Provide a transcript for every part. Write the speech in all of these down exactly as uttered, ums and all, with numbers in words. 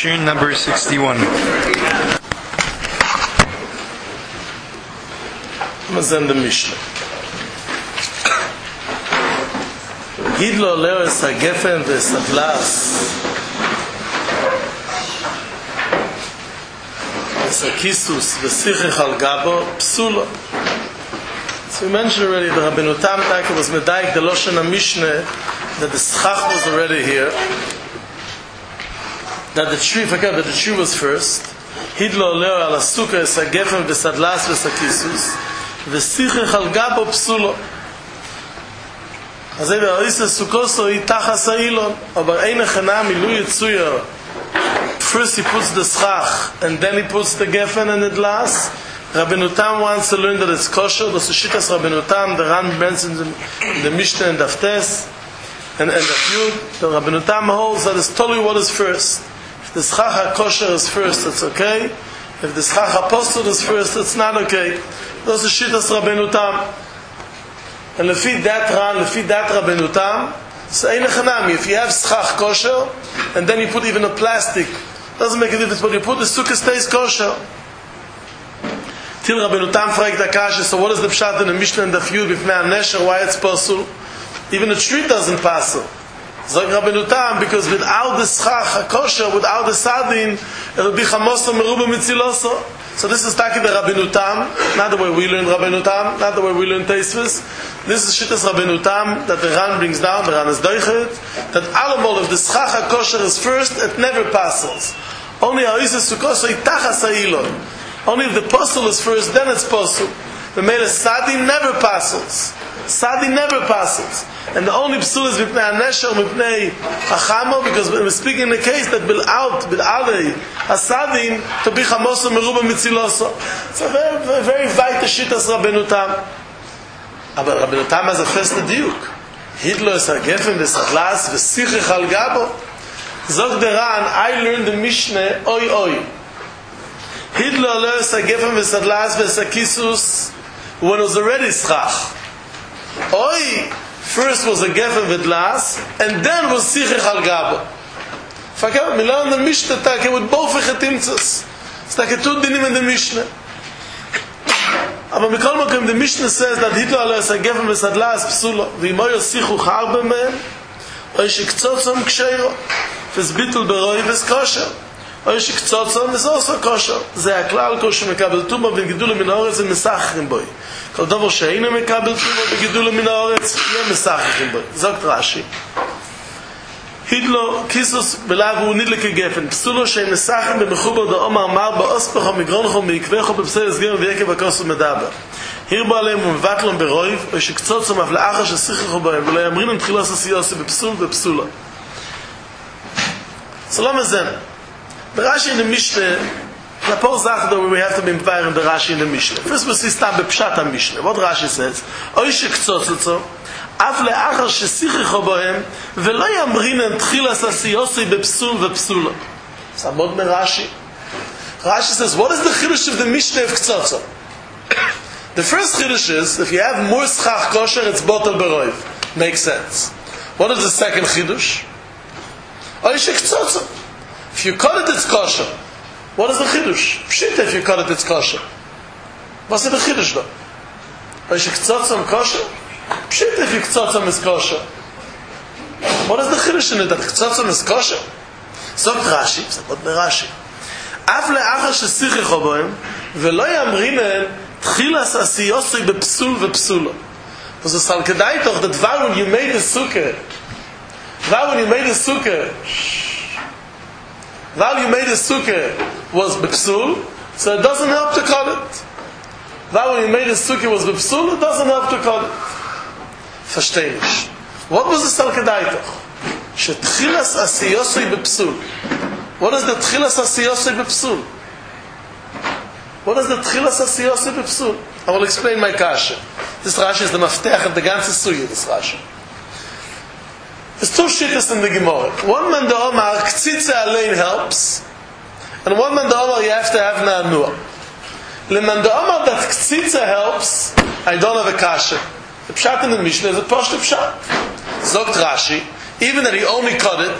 Shir number sixty-one. Mazen the Mishnah. Gidlo leo es hagefen v'esatlas es hakisus v'sichich al gabo psulo. So we mentioned already the Rabbeinu Tam Taka was medaik the Loshen HaMishnah that the schach was already here, that the tree, forget that the tree was first. Hidlo leo al asuka es hagefen v'esatlas v'es hakisus v'sichich al gabo psulo. אז זה באריסה סוכוסו היא תחס האילון, אבל אין הכנה מילוי יצויה. First he puts the schach, and then he puts the geffen and the glass. Rabbeinu Tam wants to learn that it's kosher. Das ist Shittas Rabbeinu Tam, the Ran mentions in the Mishnah and Daftes, and, and the Yud. The Rabbeinu Tam holds that it's totally what is first. If the schach kosher is first, it's okay. If the schach apostle is first, it's not okay. Das ist Shittas Rabbeinu Tam. And lefi that ran, lefi that Rabbeinu Tam, so ein echanami. If you have schach kosher, and then you put even a plastic, doesn't make a difference. But you put the sukkah stays kosher. Till Rabbeinu Tam fragt Akasha. So what is the pshat in the Mishnah and the Yud b'fnei hanesher? Why it's possible? Even a tree doesn't pass. Zog Rabbeinu Tam, because without the schach kosher, without the sadin, it will be chamoso meruba mitziloso. So this is Taki the Rabbeinu Tam, not the way we learn Rabbeinu Tam, not the way we learn Teisvis. This is Shittas Rabbeinu Tam that the Ran brings down, the Ran is doichet, that alamol, if the schach kosher is first, it never passes. Only ha'isa sukoso itachas ha'ilon. Only if the posel is first, then it's posel. The mele sadi never passes. Sadi never passes. And the only psul is mipnei hanesher, mipnei hachamo, because we're speaking in the case that bil'aut, bil'alei, hasadim, to be chamoso meruba mitziloso. It's a very, very, very vital shittas Rabbeinu Tam. But Rabbeinu Tam has a first diuk. Hidlo es hagefen v'esatlas v'sichich al gabo. Zog der Ran, I learned the Mishnah, oi oi. Hidlo lo es hagefen v'esatlas v'esakisus, when it was already schach. Oi, first was a gefen v'dlas, and then was sichich al gabo. Fakir, we learn the Mishnah take with both v'chetimtzas. It's like a two dinim in the Mishnah. Aber mikol makom, the Mishnah says that hitlo alo es a gefen v'sadlas psulo, v'imo yosichu charbe mehem, oi shiktzotzom ksheiro, v'zbitul beroi v'skosher. Oi shiktzotzom is also kosher. זה הכלל כל שמקבל תומה וגידול מן האורץ הם מסחרים בוי. כל דבר שאינו מקבל תומה וגידול מן האורץ יהיה מסחרים בוי. זאת רש"י. הידלו כיסוס בלאו הוא נדלק כגפן. פסולו שהם מסחרים במחובר דאומר מר באוספחו מגרונכו מעקבחו בפסל הסגר ויקב הכוסו מדבר. הירבו עליהם ומבטלם ברויב, oi shiktzotzom אף לאחר ששיחכו בהם ולא יאמרינם תחילה ססיוסי בפסול ופסולה. סלום הזן. The Rashi in the Mishnah, the Paul Zach that we have to be inspired in the Rashi in the Mishnah. First we see Stam Bepshat HaMishnah. What Rashi says? Oy shektzotzo, af le'achar shesichicho bohem, velo yamrinen tchilas asiyosei bepsul vepsula. It's a mod me Rashi. Rashi says, what is the chiddush of the Mishnah of ktzotzo? The first chiddush is, if you have more schach kosher, it's botel beroiv. Makes sense. What is the second chiddush? Oy shektzotzo. If you cut it, it's kosher. What is the chiddush? Pshita, if you cut it, it's kosher. What's the chiddush though? Oy shektzotzom kosher? Pshita, if you ktzotzom is kosher. What is the chiddush in it? That ktzotzom is kosher? Sogt Rashi, Sogt Rashi. Af le'achar shesichicho bohem, velo yamrinen tchilas asiyosei bepsul vepsulo. Was es al kedai toch, that var when you made a sukkah, var when you made a sukkah, while you made a sukkah was bepsul, so it doesn't help to cut it. While when you made a sukkah was bepsul, it doesn't help to cut it. Versteh ich. What was the salkedaitoch? Shetchilas asiyosei bepsul. What is the tchilas asiyosei bepsul? What is the tchilas asiyosei bepsul? I will explain my kasha. This Rashi is the maftech of the ganze suya, this Rashi. There's two shittas in the Gemara. One man the Omar, ktzitze alein helps, and one man the Omar, you have to have na'anua. Le man the Omar that ktzitze helps, I don't have a kasha. The pshat in the Mishnah is a poshta pshat. Zogt Rashi, even that he only cut it,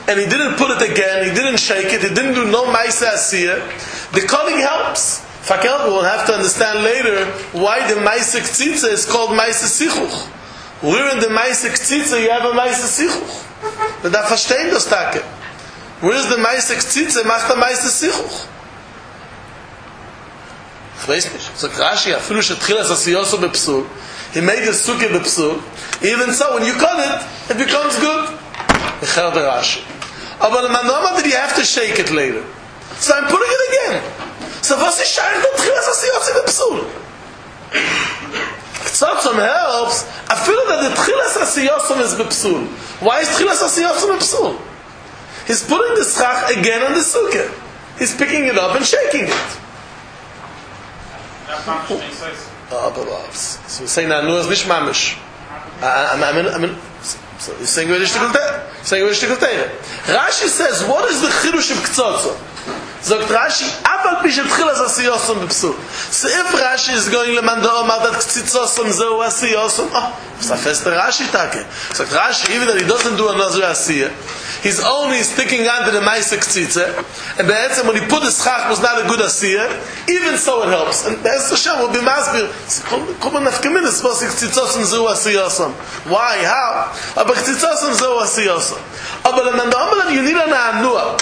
and he didn't put it again, he didn't shake it, he didn't do no Maisa Asiyah, the cutting helps. Fakel, we'll have to understand later why the Maisa K'tzitza is called Maisa Sichuch. Where in the Maisa K'tzitza you have a Maisa Sichuch? But that verstehen das Tage. Where is the Maisa K'tzitza macht a Maisa Sichuch? Ich weiß nicht. So Rashi, afilu shetchilas asiyoso bepsul, he made the sukkah bepsul, even so, when you cut it, it becomes good. Echel the Rashi. Aber the manoma did you have to shake it later. So I'm putting it again. So was is shaykh the tchilas asiyoso bepsul? Ktzotzom helps, afilu that the tchilas asiyoso is bepsul. Why is tchilas asiyoso bepsul? He's putting the schach again on the sukkah. He's picking it up and shaking it. Oh, but so we're saying that no is nicht mamish. I mean, I mean, so he's saying we're nicht gulter. Saying we're nicht gulter. Rashi says, what is the chidush of K'tzotzo? Sagt Rashi, abal pishet chilas asiyosom b'psul. So if Rashi is going lemanda omar that K'tzitzosom zeu asiyosom, oh, it's a feste Rashi take. Sagt Rashi, even that he doesn't do another asiyah, he's only sticking under the Maisa K'tzitza, and the answer when he put the schach was not a good asiyah, even so it helps. And the answer Hashem will be masbir. Come on, nafkamin is supposed to K'tzitzosom zeu asiyosom. Why? How? Aber K'tzitzosom zeu asiyosom. Aber lemanda omar you need an anua.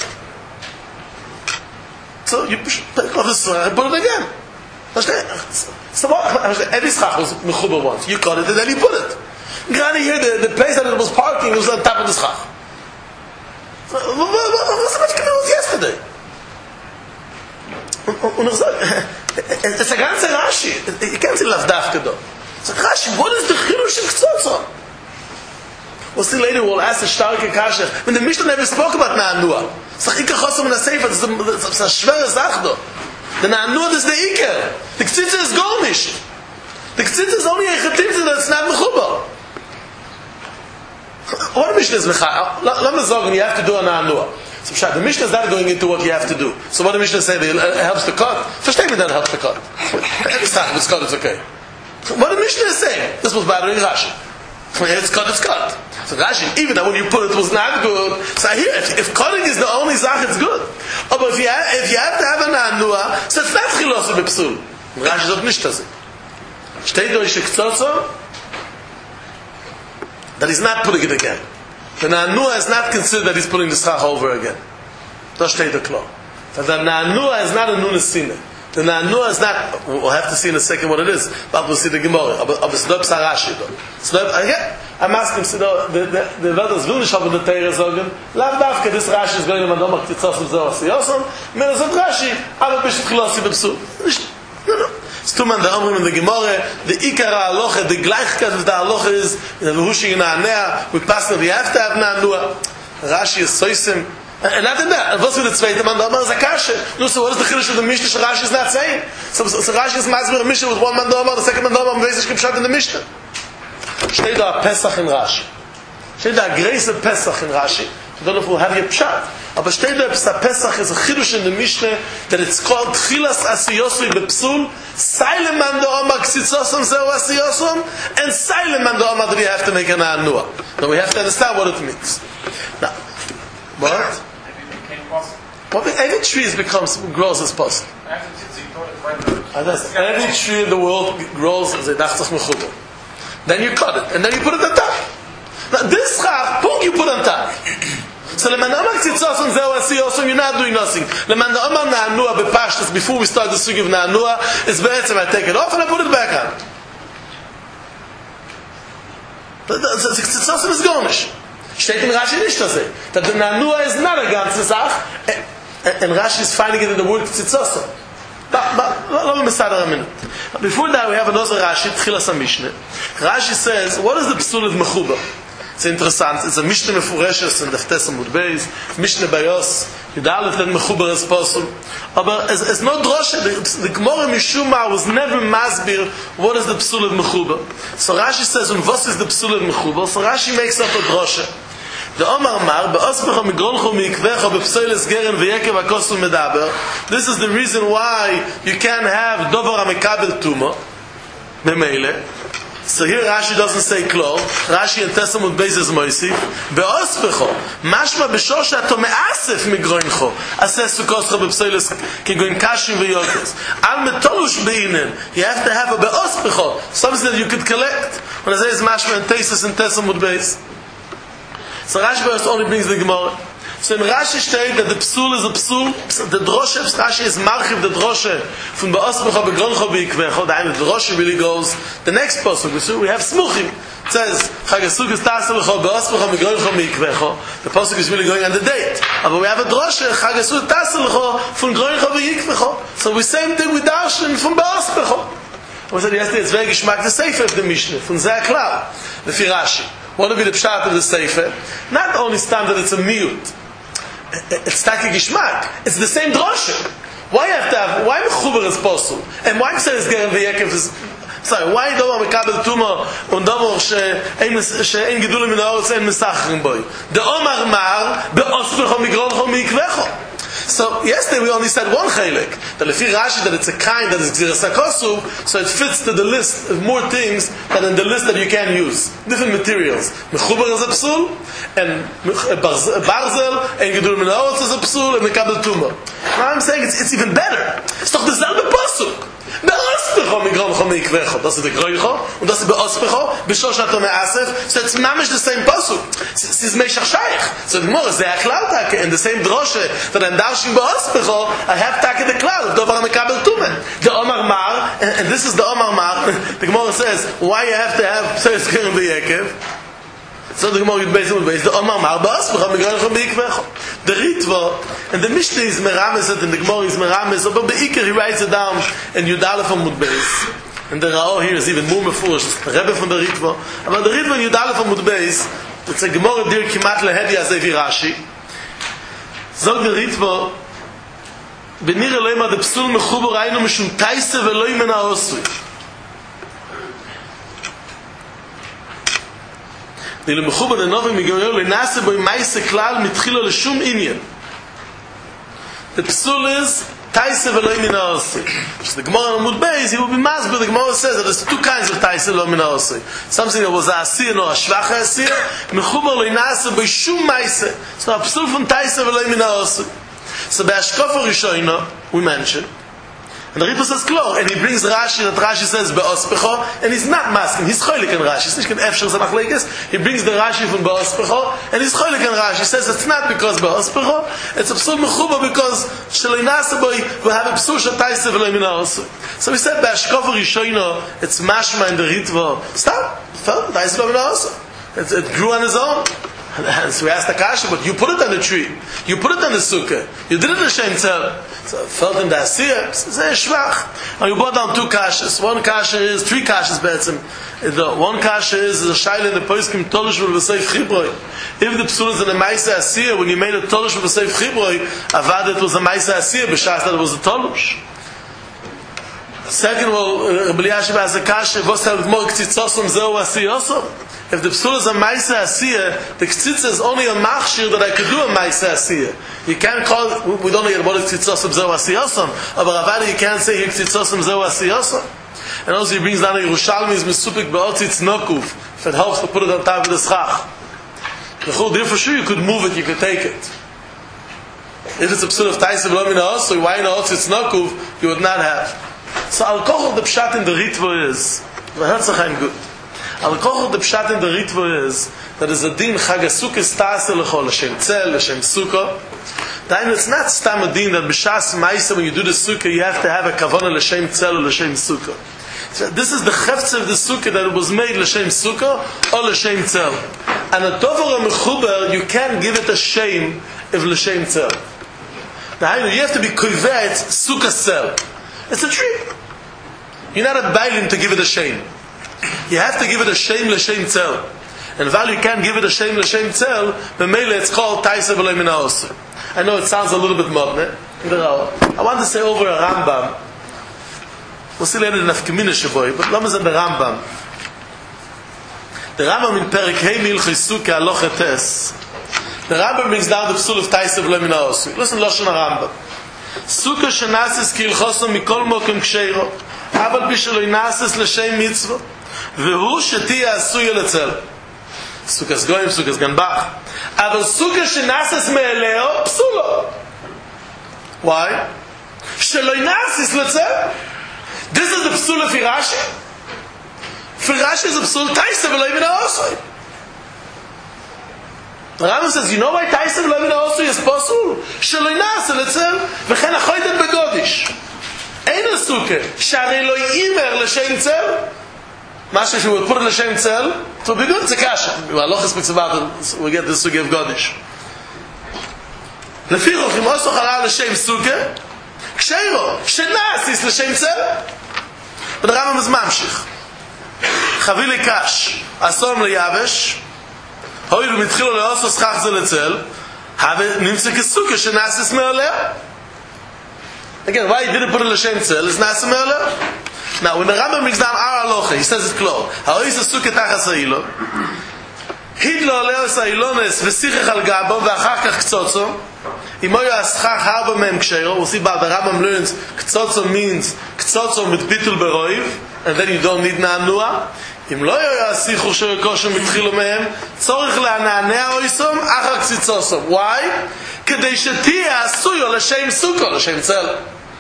So you take off the schach and put it again. So every schach was mechuber once. You cut it and then you put it. Granny here, the, the place that it was parking was on top of the schach. What was the much yesterday? It's a ganze Rashi. You can't see Lavdafka though. So Rashi, what is the chidush of K'tzotzo? We'll see later, we'll ask the starke Kasha. When the Mishnah never spoke about Na'anua. It's like Ika Chosom in a Sefer. It's a schwere Sach though. The Na'anua is the Iker. The K'tzitza is Gornish. The K'tzitza is only a Chetimza that's not Mechuba. What Mishnah is Mecha? Let me say, you have to do a Na'anua. So the Mishnah is not going into what you have to do. So what the Mishnah say? It helps the cut. Versteh me that it helps the cut. Every time it's cut, it's okay. What the Mishnah is saying? This was bothering Rashi. It's cut, it's cut. So Rashi, even that when you put it was not good. So here, if, if cutting is the only zach, it's good. Oh, but if you have, if you have to have an anua, so it's not chilosu bepsul. Rashi sagt nicht das. Steht durch die K'tzotzo that he's not putting it again. The anua is not considered that he's putting the schach over again. Das steht der klar. But the anua is not a nunesine. The Na'anua is not, we'll have to see in a second what it is, but we'll see the Gemara. But it's not Rashi though. It's not, again, I'm asking, so the the Vedas will nicht haben the Teire sagen, lav davke, this Rashi is going to Madoma K'tzitzosom zeh asiyosom, mir sagt Rashi, aber bishit chilosi bepsul. No, no. It's two man the Omrim in the Gemara, the Ikara Aloche, the Gleichkeit of the Aloche is, in the Hushi Na'anea, we pass that we have to have Na'anua. Rashi is soisim, and not in that. And what's with the zweite man? The Omar is a kasha. No, so what is the chiddush of the Mishnah? Rashi is not saying. So, so, so Rashi is masbir a Mishnah with one man the Omar, the second man the Omar, and Beis Hashkim in the Mishnah. Steht da a Pesach in Rashi. Steht da a Greise Pesach in Rashi. I don't know if we'll have your pshat. But steht da a Pesach is a chiddush in the Mishnah that it's called Tchilas Asiyosui Bepsul, Silent man the Omar K'tzitzosom zeh asiyosom, and Silent man the Omar that you have to make an anua. Now we have to understand what it means. Now, what? But every tree becomes grows as possible. Every tree in the world grows as a dachtzach mechuber. Then you cut it, and then you put it on top. Now this schach, punk you put on top. So the man amar K'tzitzosom zeh asiyosom, you're not doing nothing. The man amar na'anua bepashtas, before we start the sugi of na'anua, is be'etzem I take it off and I put it back on. The K'tzitzosom is gornish. Steht in Rashi nicht das. That the na'anua is not a ganze Sach. And Rashi is finding it in the word K'tzitzosom. But, but, let me start a minute. Before that, we have another Rashi, Tchilas HaMishneh. Rashi says, what is the psul of Mechuba? It's interesting. It's a Mishneh Mefureshes in the Ftes Amud Beis, Mishneh Bayos, Yudalef that Mechuba is possible. But it's, it's not drosha. The, the Gemara Mishuma was never masbir what is the psul of Mechuba. So Rashi says, and what is the psul of Mechuba? So Rashi makes up a drosha. The Omar Mar, be'ospecha migrolcho mi'ikvecha be'psoiles geren ve'yekev ha'kosu medaber. This is the reason why you can't have dovar ha'mekabel tuma, be'meile. So here Rashi doesn't say klor. Rashi and Tessamud Beis is moisif. Be'ospecho. Mashma b'shor she'ato me'asef migroincho. Aseh sukoscho b'psoiles kegoin kashim v'yokes. Al metolush be'inen. You have to have a be'ospecho. Something that you could collect. When I say it's Mashma and Tesis and Tessamud Beis. So Rashi first only brings the Gemara. So in Rashi steht that the psul is a psul. The droshe of Rashi is marchiv the droshe from be'ospecho be'groncho be'ikvecho. The droshe really goes. The next pasuk we have smuchim. It says chagasuk is taselecho be'ospecho be'groncho be'ikvecho. The pasuk is really going on the date. But we have a droshe chagasuk taselecho from groncho be'ikvecho. So we same thing with darshan from be'ospecho. We said yesterday it's very geschmack the sefer of the Mishnah from Zeh Klal the Rashi. What would be the pshat of the sefer? Not only stand that it's a miut. It's taki gishmak. It's the same droshe. Why have to have? Why mechuber is possible? And why says geren v'yekev is? Sorry. Why do we mekabel tuma und davor she'ein she'ein gedulim min haaretz ein mesachrim boy? The Omar Mar be'ospecho migroncho mikvecho. So yesterday we only said one chelik. That lefi Rashi that it's a kind that is gzeras hakosu, so it fits to the list of more things than in the list that you can use. Different materials. Mechuber is a psul, and barzel, and gedul min haaretz is a psul, and mekabel tuma. Now I'm saying it's, it's even better. It's doch derselbe pasuk. Be'ospecho migroncho mikvecho. Das ist the groicho, und das ist be'ospecho b'shor she'ato me'asef. So it's mamish the same pasuk. It's, it's meshach shaykh. So the Gemara is Zeh Klal in the same droshe that I'm darshin be'ospecho. I have taka the klal. Dovar mekabel tumen. The Omar Mar, and, and this is the Omar Mar. The Gemara says why you have to have says geren v'yekev. So the Gemara is based on the Omar Mar be'ospecho migroncho mikvecho. The Ritva and the Mishnah is merames and the Gemara is merames, but Be'ikar he writes it down in Yudalef from Mudbeis. And the Rao here is even more mefurish. The Rebbe from the Ritva. But the Ritva in Yudalef from Mudbeis, it's a Gemara dir kimat lehedi azevi Rashi. Zog the Ritva, Benir Eloima de psul mechuber aynu mishum taise ve'lo imena osri. The mechuber the novim migoyol lenase boy maise klal mitchilo leshum inyan. The psul is taise ve'lo imena osri. So the Gemara on Amud Beis, he will be masbir. The Gemara says that there's two kinds of taise ve'lo imena osri. Something that was a asir or a shvacha asir. Mechuber lenase boy shum maise. So a psul from taise ve'lo imena osri. So by Ashkofa Rishoina, we mentioned, and the Ritva says klor, and he brings Rashi, that Rashi says be'ospecho, and he's not masking, he's cholik in Rashi, he's not efshir zamachleikes, he brings the Rashi from be'ospecho, and he's cholik in Rashi, he says it's not because be'ospecho, it's a psul mechuba because sheleinasaboy will have a psul shataise v'lo minaosu. So we said by Ashkofa Rishoina, it's mashma in the Ritva, stop, fell, taise v'lo minaosu. It grew on his own. And so we asked the kasha, but you put it on the tree, you put it on the sukkah, you did it in the shem tzel. So I felt in the asir, it's a shvach. And you brought down two kashas. One kasha is, three kashas betzim. The one kasha is a shaila in the poskim tolush v'seif chibroi. If the psul is in the ma'isa asir, when you made a tolush v'seif chibroi, avad it was a ma'isa asir, b'shas that it was a tolush. Second, well, Rabbi Yashiv has a kasha, vos hel gmor k'tzitzosum zeu asiyosum. If the psul is a ma'isa asiyah, the k'tzitza is only a machshir that I could do a ma'isa asiyah. You can't call it, we don't know what is k'tzitzosum zeu asiyosum, but Ravada you can't say here k'tzitzosum zeu asiyosum. And also he brings down a Yerushalmi is misupik be'otzitz nokuv, if it helps to put it on top of the schach. The whole deal for sure you could move it, you could take it. If it's a psul of taisa v'lo min ha'osri, why in ha'otzitz nokuv, you would not have. So al-koch the pshat in the Ritva is, v'herzachaim good. Al-koch the pshat in the Ritva is, that is a din chagasuk is ta'ase lecho, l'shem tzel, l'shem sukkah. Then it's not stam a din that b'shas ma'isa, when you do the sukkah, you have to have a kavanah l'shem tzel or l'shem sukkah. So this is the chefetz of the sukkah that it was made l'shem sukkah or l'shem tzel. And a dover mechuber, you can't give it a shame if l'shem tzel. Now you have to be kovet sukkah tzel. It's a tree. You're not a bailim to give it a shame. You have to give it a shame l'shem tzel. And while you can't give it a shame l'shem tzel, the mele it's called taisa v'lo min ha'osri. I know it sounds a little bit modern. I want to say over a Rambam. We'll see later in Nafkamina Shavoy, but let me say the Rambam. The Rambam in Perek Hey Milchis Sukkah Aloch Tes. The Rambam brings down the psul of taisa v'lo min ha'osri. Listen to Lashon Rambam. Sukkah shenasis ki ilchoso mikol mokem ksheiro, aval bishelo inasis l'shem mitzvah. והוא שתהיה עשוי לצל. סוכס גויים, סוכס גנבח. אבל סוכס שנאסס מאלeo, פסולו. Why? שלא ינאסס לצל. This is the psul of Rashi. For Rashi is a psul taisa v'lo even ha'osoi. The Rambam says, you know why taisa v'lo even ha'osoi is possible? Shelo ynasa letzel v'chen achoydet begodish. Ein a suke sh'arei lo yimer l'shem tzel. Masha she would put it l'shem tzel, it would be good, it's a kasha. Halacha speaks about it, we get the suke of godish. Lefichoch im oso chalal l'shem suke, ksheiro shenasis l'shem tzel. But the Rambam is mamshich. Chavili kash, asom leyavesh, hoiru mitchilo leoso schach ze letzel, have nimtze kesuke shenasis me'oleh. Again, why he didn't put it l'shem tzel is nasis me'oleh. Now, when the Rambam brings down our halacha, he says it clear. Ha'ois ha'suke tachas ha'ilo, hidlo aleos ha'ilones v'sichach al gabo v'achar kach ktsotzo, imoyo aschach harba mehem ksheiro. We'll see about the Rambam learns ktsotzo means ktsotzo mit bitul beroiv, and then you don't need na'anua. Im lo yoyo asichu sherekoshem mitchilu mehem, tzorich le'ana'anea oisom achar ktsitzosom. Why? Kedei shetiyeh asuyo l'shem suko, l'shem tzel.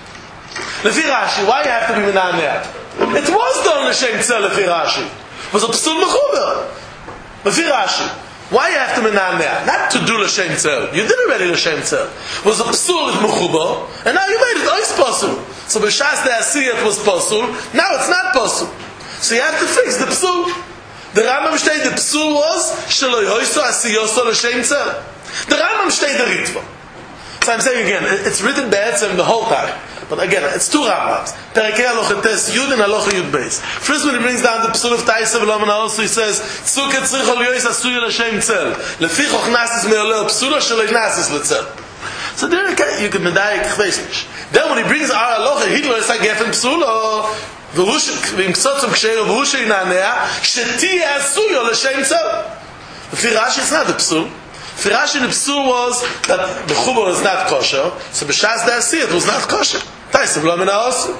Lefi Rashi, why you have to be menaneh? It was done l'shem tzel lefi Rashi. It was a psul mechuber. Lefi Rashi, why you have to menaneh? Not to do l'shem tzel. You did already l'shem tzel. It was a psul mechuber, and now you made it ois posul. So b'shas the asiyat was posul, now it's not posul. So you have to fix the psul. The Rambam shtei the psul was shelo yoiso asiyoso l'shem tzel. The Rambam shtei the ritva. So I'm saying again, it's written be'etzem the whole time. But again, it's two Rambams. Perekei Halocha Tes Yud and Halocha Yud Beis. First, when he brings down the psul of Taisa v'lo also he says, Tzuke tzricho liyois asuyo l'shem tzel. Lefichoch nasis me'oleh psulo shelo nasis l'tzel. So there you can medayik chveishnish. Then when he brings our Halocha, he lo yisai gefen psulo, v'im ktsotzom ksheiro v'hu she'inanea, shetiyeh asuyo l'shem tzel. Lefi Rashi, it's not the psul. For Rashi, the psul was that the chubar was not kosher, so b'shas the asiyat was not kosher. Taisa v'lo min ha'osu.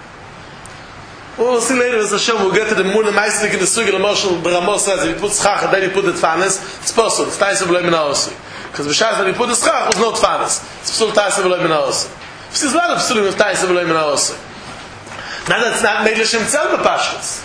We'll see later as Hashem, we'll get to the Muna Meislik in the Sugi, the Moshel B'Ramo says, if you put schach and then you put the tfanis, it's possible, it's Taisa v'lo min ha'osu. Because b'shas when you put the schach, was no tfanis. It's psul Taisa v'lo min ha'osu. There's a lot of psulim of Taisa v'lo min ha'osu. Now that's not made l'shem tzel b'pashas.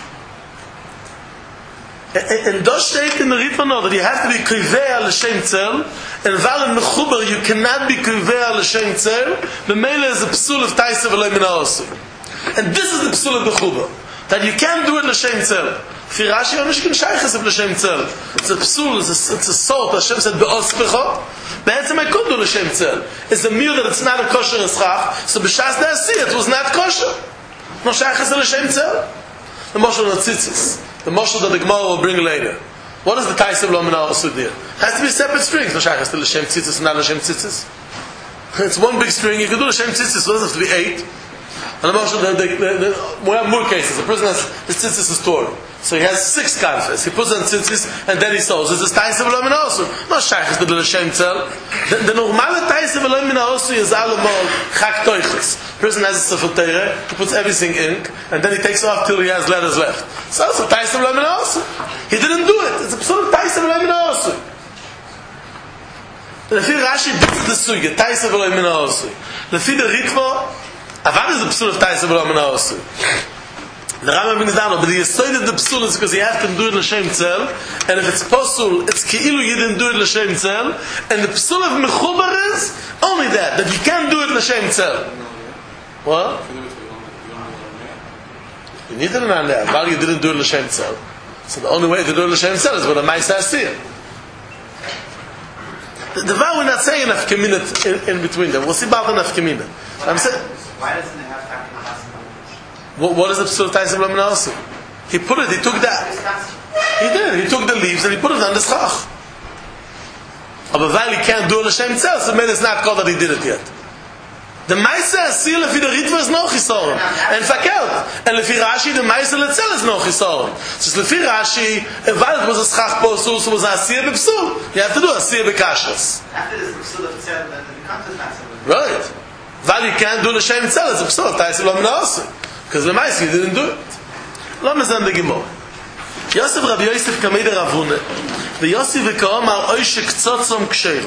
And those state in the Ritva know that you have to be kivei l'shem tzel, and while in mechuber you cannot be kivei l'shem tzel. The mele is a psul of taisa v'lo min ha'osu, and this is the psul of mechuber that you can't do it l'shem tzel. For Rashi, you don't shaychus of l'shem tzel. It's a psul, it's a, it's a salt. Hashem said be'ospecha. Be'etzem I could do l'shem tzel. It's a meal that it's not a kosher eschach. So b'shas de'asi it was not kosher. No shaychus of l'shem tzel. The moshel of tzitzis. The moshel that the Gemara will bring later. What is the taisa v'lo min ha'osu there? It has to be separate strings. No shaychus to l'shem tzitzis and not l'shem tzitzis. It's one big string. You can do l'shem tzitzis. So it doesn't have to be eight. And the moshel, the, the, the, the, we have more cases. The person has his tzitzis is torn. So he has six confess. He puts on tzitzis and then he sews. This is taisa v'lo min ha'osu. No shaychus to do l'shem tzel. The, the normale taisa v'lo min ha'osu is allemol chak toiches. Person has a sefer Torah, he puts everything in, and then he takes off till he has letters left. So it's a taisa v'lo min ha'osu. He didn't do it. It's a psul of taisa v'lo min ha'osu. Lefi Rashi, this is the sugi, taisa v'lo min ha'osu. Lefi the Ritva, avad is the psul of taisa v'lo min ha'osu. The Rambam brings down, but the yisoid of the psul is because you have to do it l'shem tzel, and if it's posul, it's ki'ilu you didn't do it l'shem tzel, and the psul of mechubar is only that, that you can't do it l'shem tzel. What? You need to know that. While you didn't do it l'shem tzel, so the only way to do it l'shem tzel is with a ma'aseh asiyah. The vow we're not saying enough community in, in between them. We'll see about enough community. I'm saying. Why doesn't it have to have What, what is the psul taisa v'lo min ha'osu? He put it. He took that. He did. He took the leaves and he put it on the schach. But while he can't do it l'shem tzel, so maybe it's not called that he did it yet. The Maisa Asir lefi the Ritva is no chisoron. And fakelt. And lefi Rashi, the Maisa Letzel is no chisoron. So lefi Rashi, while it was a schach posul, so it was Asir b'psul. You have to do Asir b'kashas. After this psul of tzel, then it becomes a taisa. Right. While you can't do l'shem tzel, it's a psul. Taisa v'lo min ha'osu. Because the Maisa, you didn't do it. Lo mezan the Gemara. Yosef Rabbi Yosef Kamei de Ravuna. The Yosef V'Kaomar Oishe Ktzotzom Ksheiro.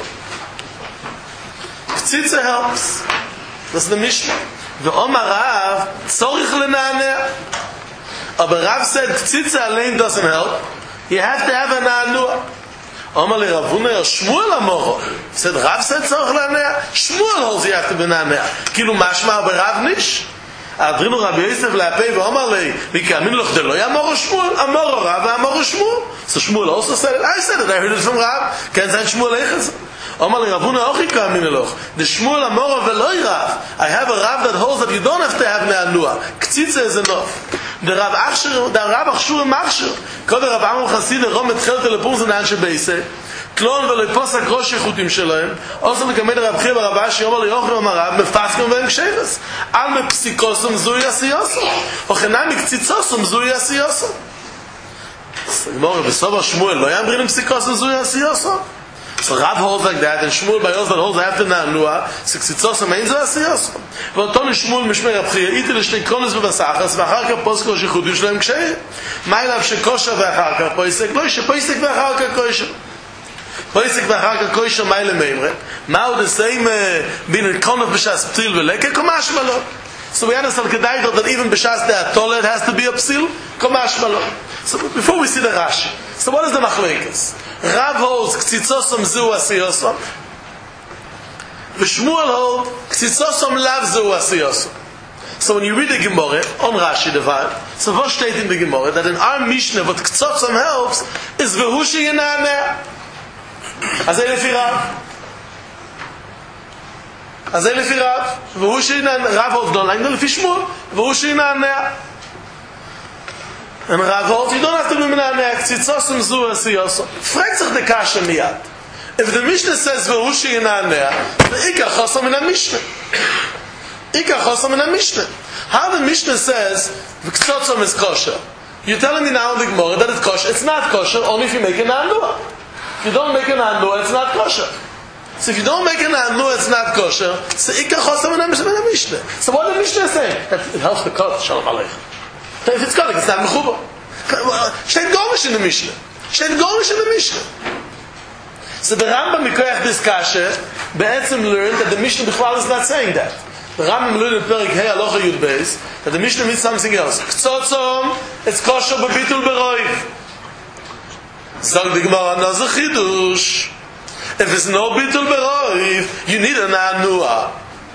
Ktsitze helps. That's the Mishnah. The Omar Rav Tzorich Lenaneh. Aber Rav said Ktsitze alone doesn't help. You have to have a Na'anua. Omar le Ravuna Shmuel Amoro. Said Rav said Tzorich Lenaneh. Shmuel holds you have to be Na'aneh. Kilu Mashma aber Rav Nish. Adrinu Rabbi Yosef Le'apei V'Omar le Mikamin Loch Delo Yamoro Shmuel. Amoro Rav Amoro Shmuel. So Shmuel also said it. I said it. I heard it from Rav. Can't say Shmuel Eichaz. Omar le Ravuna Ochi Kamin Loch. The Shmuel Amoro Ve'loi Rav. I have a Rav that holds that you don't have to have Ne'anua. Ktsitze is enough. The Rav Achshur, the Rav Achshur Machshur. Kod Rav Amru Chassid Rom etchelte lepurz in Anshe Beise. Klon v'lo posak rosh yechutim shelaim. Also mekamed Rav Chiya Rav Ashi Omar le Yochanan Omar Rav mefaskem v'en ksheves. Al mepsikosum zui asiyosum. Ochenam miktsitzosum zui asiyosum. Gemara v'sova Shmuel lo yam b'rim psikosum zui asiyosum. So Rav holds like that, and Shmuel by Yosef holds after Na'anua, Siksitzosam ein zeh asiyosam. V'oton Shmuel mishmei Rav Chiya iti l'shtei kronis v'vasachas, v'achar כך posko shechudim shleim ksheir. Ma'ilav shekosha v'achar כך poisek, lo shepoisek v'achar כך kosha. Poisek v'achar כך kosha ma'ile meimre. Ma'u the same bin konof b'shas p'til v'leke, komash malo. So we understand Kedai that even b'shas the toilet has to be a p'sil, komash malo. So before we see the Rashi, so what is the machlekes? Rav holds Ktsitzosam zu asiyosam. V'Shmuel holds Ktsitzosam lav zu asiyosam. So when you read the Gemara on Rashi Devar, so what steht in the Gemara that in our Mishnah what Ktsitzosam helps is v'hushi yenaneh. As elefi Rav. As elefi Rav. V'hushi yenaneh. Rav holds don't like the elefi Shmuel. V'hushi yenaneh. And Rav holds, you don't have to be Menaneh, Ktsitzosam zu asiyosam. Fragt sich the Kasha miyad. If the Mishnah says, V'hushi Yenaneh, the Ikar Chosam in a Mishnah. Ikar Chosam in a Mishnah. How the Mishnah says, Ktsitzosam is kosher. You're telling me now in the Gemara that it's kosher. It's not kosher only if you make a Na'anua. If you don't make a Na'anua, it's not kosher. So if you don't make a Na'anua, it's not kosher. So Ikar Chosam in a Mishnah. So what the Mishnah is saying? That it helps the cut, Shalom Aleichem. If it's called, it's not mechuba. Steht Gomish in the Mishnah. Steht Gomish in the Mishnah. So the Rambam Mikoyach this kasha be'etzim learned that the Mishnah Bichlal is not saying that. The Rambam learned in Perik Hey Alocha Yud Beis that the Mishnah means something else. Ktzotzom, it's kosher bebitul beroiv. Zog the Gemara, no ze chidush. If it's no bitul beroiv, you need a Na'anua.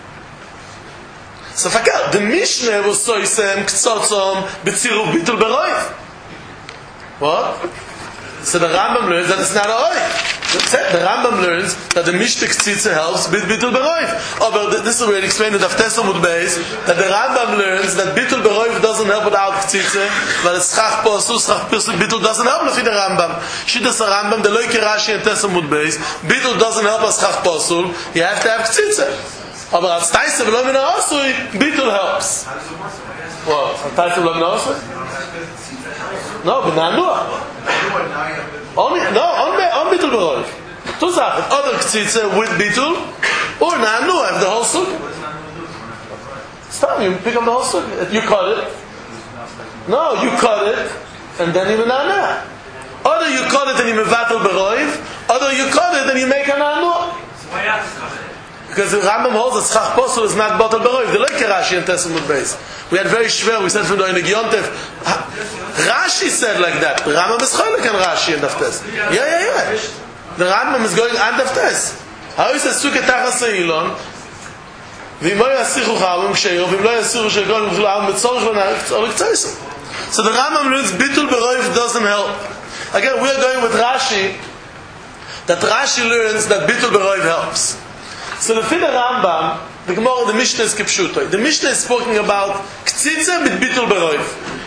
So fakar, the Mishnah was so yisem Ktzotzom b'tziruv bitul beroiv. What? So the Rambam learns that it's not a oiv. The Rambam learns that the Mishnah Ktsitze helps bit bitul beroiv. Oh, but this is where it explained in the Tessamud Beis that the Rambam learns that bitul beroiv doesn't help without Ktsitze, but it's schach posul, schach posul, bitul doesn't help with the Rambam. Shittas Rambam, the Loike Rashi and Tessamud Beis, bitul doesn't help as schach posul. You have to have Ktsitze. Oh, but as Taisa v'lo min ha'asui, bitul helps. What? As Taisa v'lo min ha'asui? No, but Na'anua. Only, no, on, on bitul beroiv. Two Sachen. Other Ktsitze with bitul, or Na'anua, if the whole sukkah. Stop, you pick up the whole sukkah. You cut it. No, you cut it, and then you Na'anua. Other you cut it and you mevatel beroiv, other you cut it and you make a Na'anua. Because the Rambam holds that schach posel is not batel beroiv. The Loike Rashi and Tessamud Beis. We had very schwer, we said from the Oinig Yontef. Rashi said like that. The Rambam is cholik on Rashi and Daftes. Yeah, yeah, yeah. The Rambam is going on Daftes. How is it suke tachas ha'ilon? V'im lo yasichu cha'amim she'yo, v'im lo yasichu she'gon v'chula'am b'tzorich v'na'ik tzorich. So the Rambam learns bitul beroiv doesn't help. Again, we are going with Rashi, that Rashi learns that bitul beroiv helps. So the Fida Rambam, the Gemara, the Mishnah is kipshuto. The Mishnah is speaking about Ktsitze mit bitul beroiv.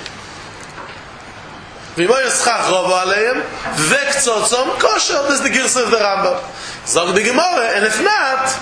V'imo yischach rovo aleim, v'ktzotzom kosher. This is the Girsa of the Rambam. Zog the Gemara, and if not,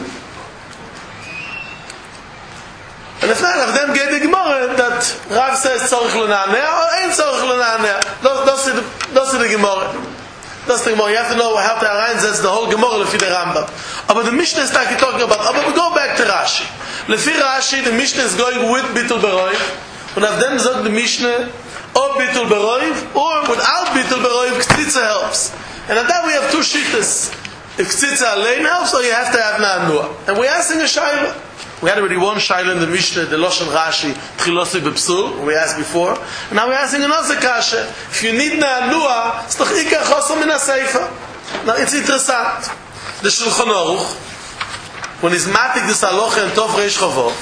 and if not, of them get the Gemara that Rav says tzorich l'na'aneh, or ain't tzorich l'na'aneh. Don't see the Gemara. That's the Gemara. You have to know how to arrange that's the whole Gemara lefi the Rambam. But the Mishnah is talking about. But we go back to Rashi. Lefi Rashi, the Mishnah is going with bitul beroiv. When of them zog the Mishnah, or bitul beroiv, or without bitul beroiv, ktsitza helps. And at that we have two shittas. If ktsitza alein helps, or you have to have na'anua. And we're asking a shayla. We had already one shayla in the Mishnah, the Loshen Rashi, Tchilosi b'psul, we asked before. And now we're asking another kasha. If you need na'anua, it's toch ikar chosom min ha-seifa. Now it's interessant. The Shulchan Aruch, when he's matik this halacha in Tov Reish Chavov,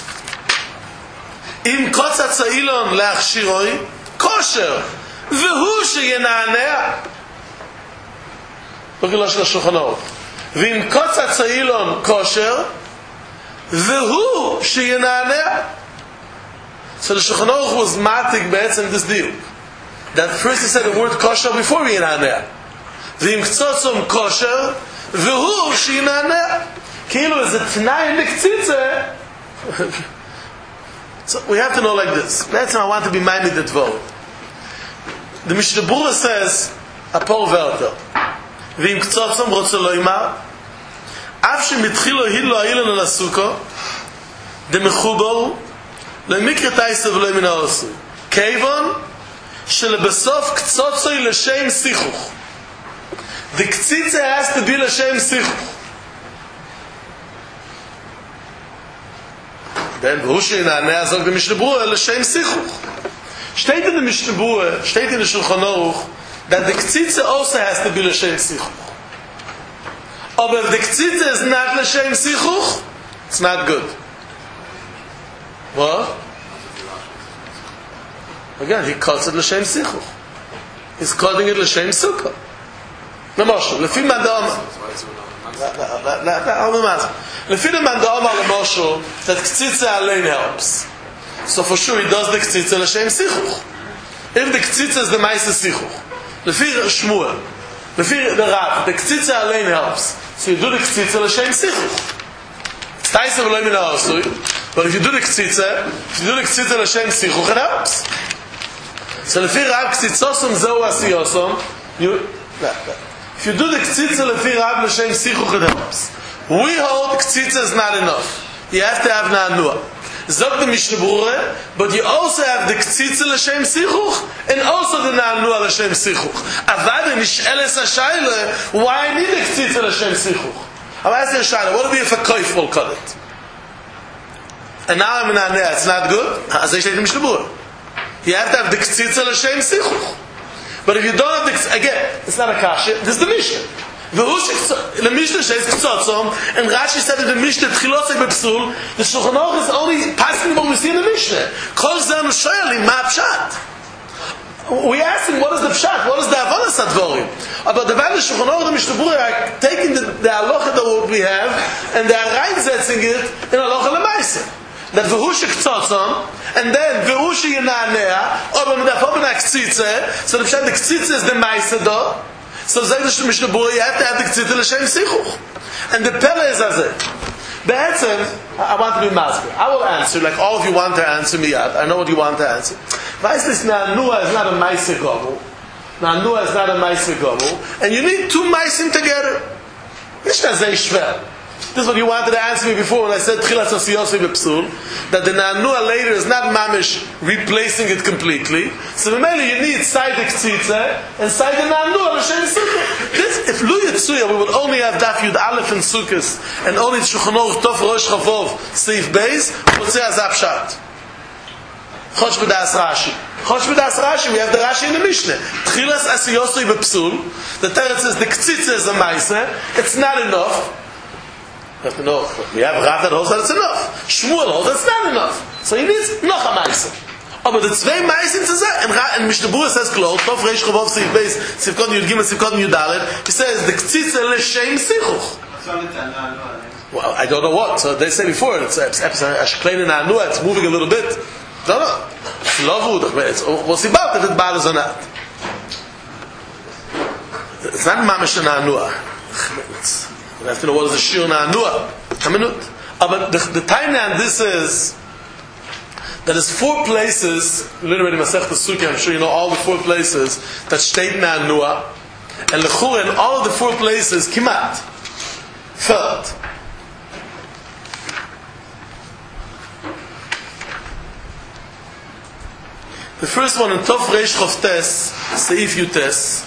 im kotza tza'ilon le'achshiroi, kosher, v'hu sheyena'anea. Look at the Shulchan Aruch. V'im kotza tza'ilon kosher, v'hu sheyena'anea. So the Shulchan Aruch was matik be'etzem this deal. That first he said the word kosher before yena'anea. V'im ktzotzom kosher, v'hu sheyena'anea. Kilo is a t'nai miktzitze. So we have to know like this. That's how I want to be minded at vote. The Mishnah Berurah says, Apol Velter, V'im ktzotzom rotze loimar, Av shemitchilo hidlo ha'ilon al ha'suko, Demechubor, Le'mikre taisa v'lo min ha'osu, Keivon, Shelebesof ktzotzoi l'shem sichuch. The ktzitze has to be l'shem sichuch. Then Hushi in Anea sagt der Mishnah Berurah l'shem sichuch. Steht in the Mishnah Berurah, steht in the Shulchan Aruch, that the ktzitze also has to be l'shem sichuch. But if the ktzitze is not l'shem sichuch, it's not good. What? Again, he cuts it l'shem sichuch. He's cutting it l'shem sukkah. No more. Lefi madam. Lefi the mandam al Moshe that ktzitze alein helps. So for sure he does the ktzitze l'shem sichuch. If the ktzitze is the ma'ase sichuch, lefi Shmuel, lefi the Rav, the ktzitze alein helps. So you do the ktzitze l'shem sichuch. It's taisa v'lo min ha'osui, but if you do the ktzitze, if you do the ktzitze l'shem sichuch, it helps. So lefi Rav ktzitzosum zeu asiyosom, you. If you do the ktzitza lefi Rav l'shem sichuch, it helps. We hold ktzitza is not enough. You have to have na'anua. Zog the Mishnah Berurah, but you also have the ktzitza l'shem sichuch and also the na'anua l'shem sichuch. Avad nish'eles ha'shayla, why I need the ktzitza l'shem sichuch? I'm asking a shayla, what would be if a koif will cut it? And now I'm in na'anea, it's not good? As I say in the Mishnah Berurah. You have to have the ktzitza l'shem sichuch. But if you don't have the, again, it's not a kasha, this is the Mishnah. The Mishnah says ktzotzom, and Rashi said that the Mishnah tchilosek bepsul, the Shulchan Aruch is only passing what we see in the Mishnah. Kol zeh shoyali ma pshat. We asked him, what is the pshat? What is the avodas advorim? But the Vayne Shulchan Aruch, the Mishnah Berurah are taking the, the halacha that we have, and they are reinsetzing it in halacha lemaisa. That v'hushi ktzotzom, and then v'hushi yena'anea, or b'medafo b'na-ktzitze, so the pshat, the ktzitze is the maisa do, so zeh the Mishnah Berurah, you have to have the ktzitze l'shem sichuch. And the pele is as it. Be'etzem, I want to be master. I will answer, like all of you want to answer me yet. I know what you want to answer. Weiß this na'anua is not a maisa gomu. Na'anua is not a maisa gomu. And you need two maisim together. Nicht as zeh shver. This is what you wanted to answer me before when I said Tchilas Asiyosei B'Psul, that the Na'anua later is not mamish replacing it completely. So mainly you need side the Ktzitze and side the Na'anua l'shem Sukkah. This, if Lu Yitzuya, we would only have Daf Yud Aleph and Sukkos and only Shulchan Aruch Tov Rosh Chavov Seif Beis, we would say Azab Pshat. Chosh B'das Rashi. Chosh B'das Rashi, we have the Rashi in the Mishnah. Tchilas Asiyosei B'Psul, the Teretz says the Ktzitze is a Maisa, it's not enough. We have to know. We have Rav that holds that it's enough. Shmuel holds that it's not enough. So he needs noch a Maisa. Aber the zwei Maisim to say, and Mishnah Berurah says close, Tov Reish Chavov Seif Beis, Sivkot Yud Gimel, Sivkot Yud Dalet, he says, the Ktzitze l'shem sichuch. Well, I don't know what. So they say before, it's Ashklein and Anua, it's moving a little bit. Don't know. It's Lovud. We'll see about if it bothers or not. It's not Mamish and Anua. We have to know what is the Shir Na'anua. A minute. But the, the time now this is that is four places, literally Masech Sukkah, I'm sure you know all the four places that state Na'anua. And Lechur in all of the four places, Kimat. Third. The first one in Tov Reish Chof Tes, Seif Yutes.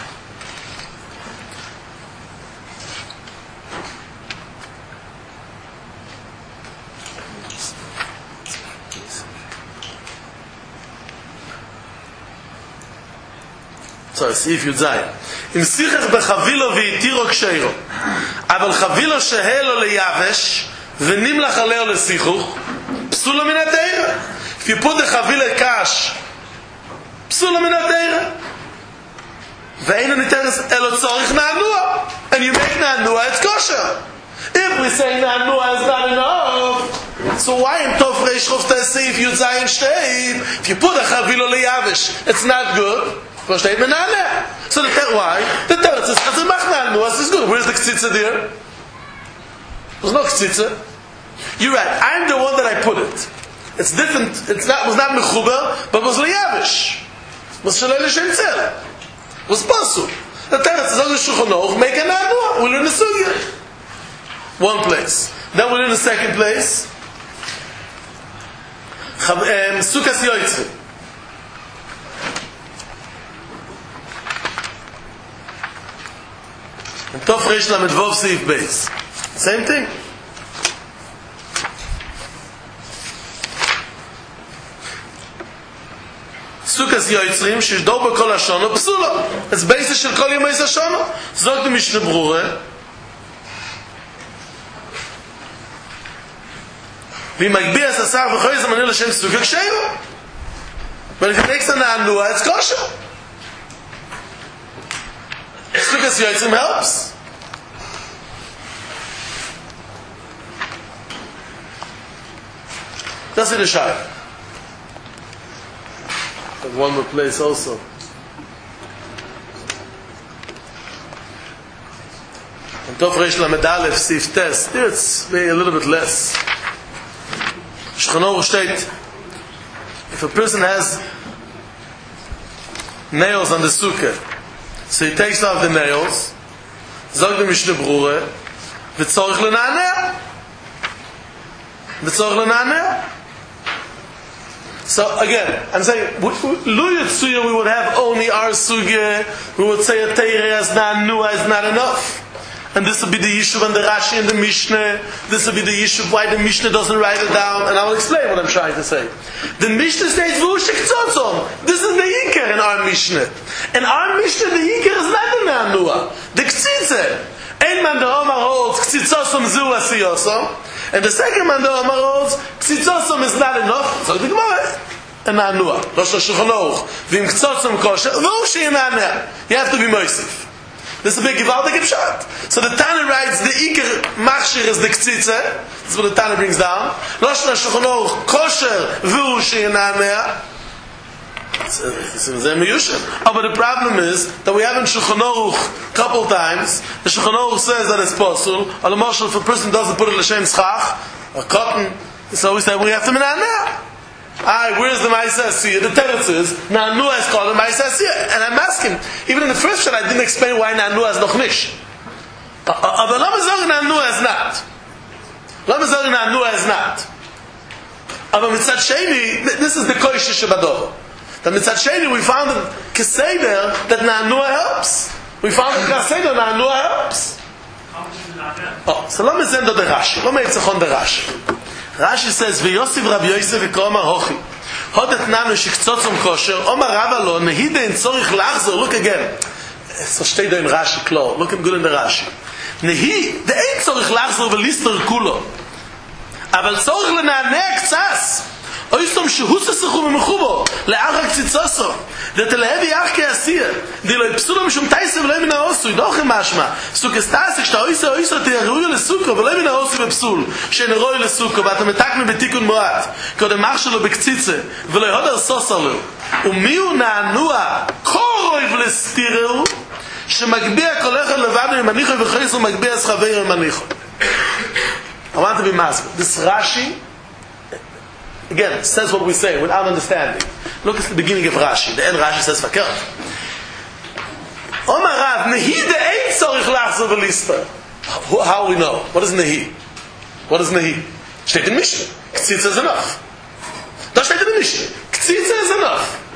Sorry, Seif Yutzai. Im Sichach bechavilo v'itiro ksheiro. אבל חבילו שהה לו ליבש ונמלח עליה לסיכוך פסולה מן התאירה. If you put the חבילה קש פסולה מן התאירה. ואין הניתרס אלו צורך נענוע. And you make נענוע, it's kosher. If we say נענוע is not enough, so why in Tov Reish Chof Tes Seif Yud Zayin steht, if you put a חבילו ליבש, it's not good, so steht menaneh. So the ter- why? The teretz is as a machna no, it's good. Where's the ktzitza there? There's no ktzitza. You're right. I'm the one that I put it. It's different. It's not was not mechuber, but was liyavish. Was shalei l'shem tzera. Was pasul. The teretz is on the Shulchan Aruch. Make an adua. We learn the sugya. One place. Then we learn the second place. Sukas yoytzri. And Tov Reish Lamed Vov Seif Beis. Same thing. Sukas Yoitzrim, Shishdo B'Kol HaShono, Psula. It's basis Shel Kol Yomei HaShono. Zog the Mishnah Brura. V'Magbi Asasar V'Choy Zamanil Hashem Suka Ksheiro. But if it makes an Anua, it's kosher. Sukas Yoitzim helps. That's in the Shai. One more place also. And Tov Reish Lamed Aleph Seif Tes. There it's a little bit less. Shulchan Aruch steht, if a person has nails on the sukkah, so he takes off the nails, zog the Mishnah Brura, v'tzorich l'na'aneh. V'tzorich l'na'aneh. So again, I'm saying, Lu Yitzuya, we would have only our sugya, we would say a teireh as na'anua is not enough. And this would be the Yishuv and the Rashi and the Mishnah. This would be the Yishuv why the Mishnah doesn't write it down. And I will explain what I'm trying to say. The Mishnah states, this is the Yikar in our Mishnah. In our Mishnah, the Yikar is not the Na'anua. The Ktsitze. Ein man the Omar holds, Ktsitzosom zu asiyosom. And the second man the Omar holds, Ktsitzosom is not enough. So the Gemara. And Na'anua. Rosh HaShulchan Aruch. V'im Ktzosom kosher. V'u she'in Na'aneh. You have to be Moisif. This is a big Givaldik Pshat. So the Tana writes, the Iker Machshir is the Ktsitze. That's what the Tana brings down. Rosh HaShulchan Aruch, kosher, v'u she'in Na'aneh. Oh, but the problem is that we have in Shulchan Aruch a couple times. The Shulchan Aruch says that it's possible. Or the Moshe, if a person doesn't put it l'shem schach, or cotton, so we say we have to menaneh. Alright, where's the Ma'aseh Asiyah? The teretz is Na'anua is called a Ma'aseh Asiyah, and I'm asking. Even in the first shot, I didn't explain why Na'anua is noch nish. But Lama Zog Na'anua is not. Lama Zog Na'anua is not. But Mitzad Sheni, this is the Koish Shabadova. The Mitzad Sheni, we found in Keseder that Na'anua helps. We found in Keseder Na'anua helps. Oh, so let me send to the Rashi. Let me etzachon the Rashi. Rashi says, "V'Yosef Rabbi Yosef v'Koma Hochi, hodet nanu shikzotzum kosher, Omar Rava lo nehide in tzorich lachzor." Look again. So stay there in Rashi, klar. Look him good in the Rashi. Nehi, the ein tzorich lachzor v'lister kulo, aval tzorich lenaneh ktsas. Oysom shehus esechu v'mechubo le'achar ktzitzosor. The telehevi achke asiyah. The lo ipsulom shum taise v'lo min ha'osu. Yidoch im mashma. Sukestasik shta oysa oysa te'aruyo lesuko v'lo min ha'osu v'psul. She'neroyo lesuko. V'ata metakme betikun moat. Kodem machshelo bektzitze. V'lo yhoder sosarlo. Umiu na'anua koroi v'lestireu. Shemagbiya kol echad levado imanicho v'choyso magbiya schaveiro imanicho. I want to be masked. This Rashi, again, says what we say without understanding. Look at the beginning of Rashi. The end Rashi says fakert. Omar Rav, Nehi de ein tzorich lachzor v'lister. How we know? What is Nehi? What is Nehi? Steht in Mishnah. Ktsitza is enough. Da steht in Mishnah. Ktsitza is enough.